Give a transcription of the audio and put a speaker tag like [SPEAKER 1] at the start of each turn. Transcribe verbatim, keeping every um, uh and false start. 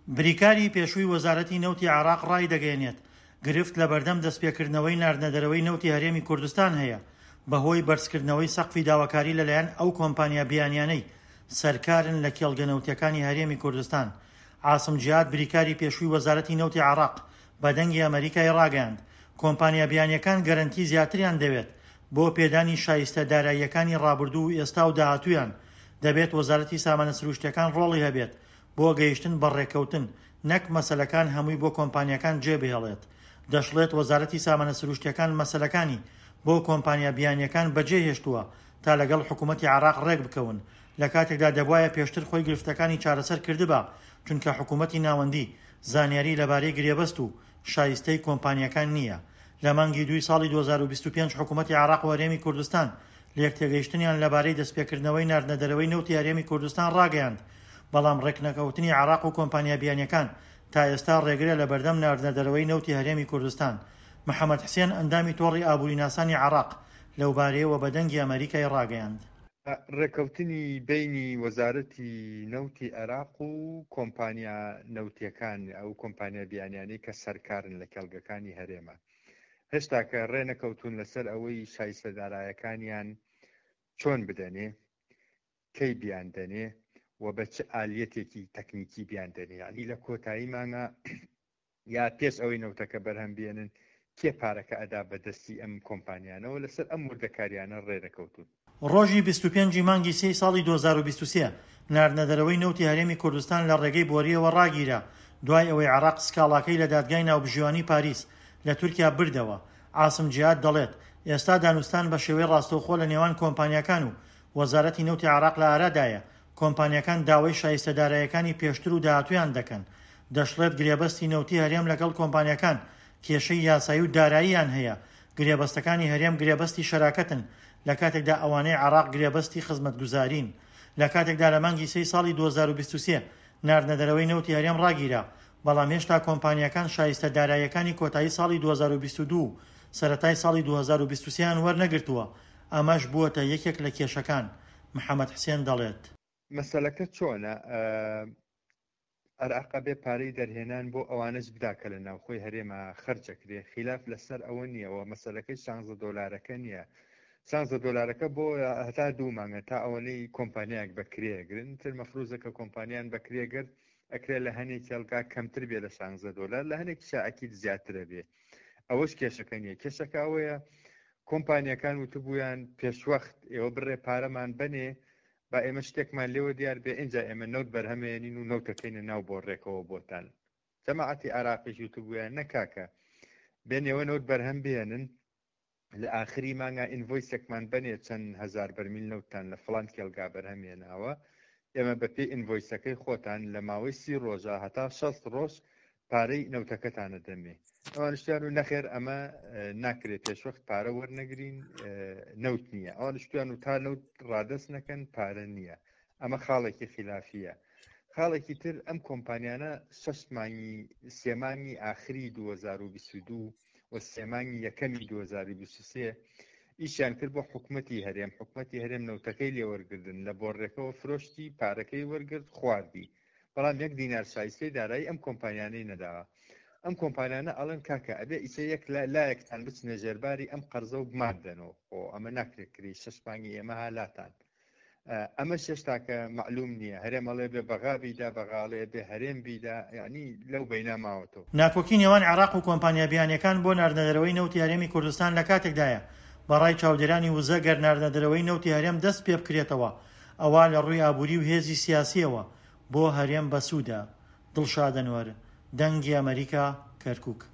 [SPEAKER 1] بریکاری پێشووی وەزارەتی نەوتی عێراق ڕای دەگەێنێت گرفت لە بەردەم دەستپێکردنەوەی ناردنەدەرەوەی نەوتی هەرێمی کوردستان هەیە بەهۆی بەرزکردنەوەی سەقفی داواکاری لەلایەن ئەو کۆمپانیا بیانیانەی سەرکارن لە کێڵگە نەوتیەکانی هەرێمی کوردستان. عاسم جیاد بریکاری پێشووی وەزارەتی نەوتی عێراق بە دەنگی ئەمریکای ڕاگەیاند کۆمپانیا بیانیەکان گەرەنتی زیاتریان دەوێت بۆ پێدانی شایستە داراییەکانی ڕابردوو و ئێستا و داهاتوویان. دەبێت وەزارەتی سامانە سروشتیەکان ڕۆڵی هەبێت بۆ گەیشتن بە ڕێکەوتن نەک مەسەلەکان هەمووی بۆ کۆمپانیەکان جێبهێڵێت. دەشڵێت وەزارەتی سامانە سروشتیەکان مەسەلەکانی بۆ کۆمپانیا بیانیەکان بەجێ هێشتووە تا لەگەڵ حکوومەتی عێراق ڕێک بکەون لە کاتێکدا دەبوایە پێشتر خۆی گرفتەکانی چارەسەر کردبا چونکە حکوومەتی ناوەندی زانیاری لەبارەی گرێبەست و شایستەی کۆمپانیەکان نییە. لە مانگی دووی ساڵی دوو هەزار و بیست و پێنج حکوومەتی عێراق و هەرێمی کوردستان لە یەکتێگەیشتنیان لەبارەی دەستپێکردنەوەی ناردنەدەرەوەی نەوتی هەرێمی کوردستان ڕاگەیاند بەڵام ڕێکنەکەوتنی عێراق و کۆمپانیا بیانیەکان تا ئێستا ڕێگرە لە بەردەم ناردنەدەرەوەی نەوتی هەرێمی کوردستان. محەممەد حسێن ئەندامی تۆڕی ئابووری ناسانی عێراق لەوبارەیەوە بە دەنگی ئەمریکای ڕاگەیاند.
[SPEAKER 2] ڕێکەوتنی بینی وەزارەتی نەوتی عێراق و کۆمپانیا نەوتیەکان ئەو کۆمپانیا بیانیانەی کە سەرکارن لە کێڵگەکانی هەرێمە هێشتا کە ڕێنەکەوتون لەسەر ئەوەی شایستەدارایەکانیان چۆن بدەنێ کەی بیان دەنێ و بە چه ئالیەتێکی تەکنیکی بیان دەنێ ینی لە کۆتایی مانگە یا پێش ئەوەی نەوتەکە بەرهەم بێنن کێ پارەکە ئەدا بەدەستی ئەم کۆمپانیانەوە لەسەر ئەم وردەکاریانە ڕێنەکەوتون.
[SPEAKER 1] ڕۆژی بیست و پێنجی مانگی سێی ساڵی دوو هەزار و بیست و سێ ناردنەدەرەوەی نەوتی هەرێمی کوردستان لە ڕێگەی بۆریەوە ڕاگیرا دوای ئەوەی عێراق سکاڵاکەی لە دادگای ناوبژیوانی پاریس لە تورکیا بردەوە. عاسم جیاد دەڵێت ئێستا دانوستان بە شێوەی ڕاستەوخۆ لە نێوان کۆمپانیەکان و وەزارەتی نەوتی عێراق لە ئارادایە کۆمپانیەکان داوای شایستەداراییەکانی پێشتر و داهاتوویان دەکەن. دەشڵێت گرێبەستی نەوتی هەرێم لەگەڵ کۆمپانیەکان کێشەی یاسایی و داراییان هەیە. گرێبەستەکانی هەرێم گرێبەستی شەراکەتن لە کاتێکدا ئەوانەی عێراق گرێبەستی خزمەتگوزارین. لە کاتێکدا لە مانگی سێی ساڵی دوو هەزار و بیست و سێ ناردنەدەرەوەی نەوتی هەرێم ڕاگیرا بەڵام هێشتا کۆمپانیەکان شایستە داراییەکانی کۆتایی ساڵی دوو هەزار و بیست و دوو سەرەتای ساڵی دوو هەزار و بیست و سێیان وەرنەگرتووە. ئەمەش بووەتە یەکێک لە کێشەکان. محەممەد حسێن دەڵێت
[SPEAKER 2] مەسەلەکە چۆنە عێراق بێ پارەی دەرهێنان بۆ ئەوانش بداکە لە ناوخۆی هەرێمە خەرجەکرێ خلاف لەسەر ئەوە نییەوە مەسەلەکەی شانزە دۆلارەکە نییە. شانزە دۆلارەکە بۆ هەتا دوو مانگە تا ئەوەنەی کۆمپانیاک بەکرێگرن تر مەفروزەکە کۆمپانیان بەکرێگرت ئەکرێت لە هەنێک کێڵگا کەمتر بێ لە شانزە دۆلار لە هەنێک شائەکیت زیاترە بێ. ئەوەش کێشەکە نییە. کێشەکە ئەوەیە کۆمپانیەکان وتبوویان پێشوەخت ئێوە بڕێ پارەمان بنێ با ئێمە شتێکمان لێوە دیار بێ اینجا ئێمە نەوت بەرهەمێنین و نەوتەکەینە ناو بۆ ڕێکەوە بۆتان. جەماعەتی عێراقیش وتبوویان نەکاکە بێنێوە نەوت بەرهەم بێنن لە ئاخری مانگە ئینڤۆیسێکمان بنێ چەند هەزار بەرمیل نەوتان لە فڵان کێڵگا بەرهەمێناوە ئێمە بەپێی ئینڤۆیسەکەی خۆتان لە ماوەی سی ڕۆژە هەتا شەست ڕۆژ پارەی نەوتەکەتانە دەمێ. ئەوانشتیان و نەخێر ئەمە ناکرێت پێشوەخت پارە وەرنەگرین نەوت نییە. ئەوانشتیان و تا نەوت ڕادەست نەکەن پارە نییە. ئەمە خاڵێکی خلافیە. خاڵێکی تر ئەم کۆمپانیانە شەش مانگی سێمانگی ئاخری دوو هەزار و بیست و دوو و سێمانگی یەکەمی دوو هەزار و بیست و سێ ئیشیان کرد بۆ حکوومەتی هەرێم. حکوومەتی هەرێم نەوتەکەی لێوەرگردن لە بۆڕێکەوە فرۆشتی پارەکەی وەرگرت خواردی بەڵام یەک دینار شایستەی دارایی ئەم کۆمپانیانەی نەداوە. ئەم کۆمپانیانە ئەڵەن کاکە ئەبێ ئیسە یەک لایەکتان بچنە ژێرباری ئەم قەرزە و بماندنەوە خۆ ئەمە ناکرێت کری شەش مانگی ئێمە هالاتان. ئەمە شێشتا کە معلوم نییە هەرێمەڵێ بێ بەغا بیدا بەغاڵێ بێ هەرێم بیدا یعنی لەو بەینا ماوەتەوە.
[SPEAKER 1] ناکۆکی نێوان عێراق و کۆمپانیا بیانیەکان بۆ ناردنەدەرەوەی نەوتی هەرێمی کوردستان لە کاتێکدایە بەڕای چاودێرانی وزە گەر ناردنەدەرەوەی نەوتی هەرێم دەست پێ بکرێتەوە ئەوە لە ڕووی ئابووری و هێزی سیاسیەوە بۆ هەرێم بەسوودە. دڵشاد ئەنوەر، دەنگی ئەمریکا، کەرکووک.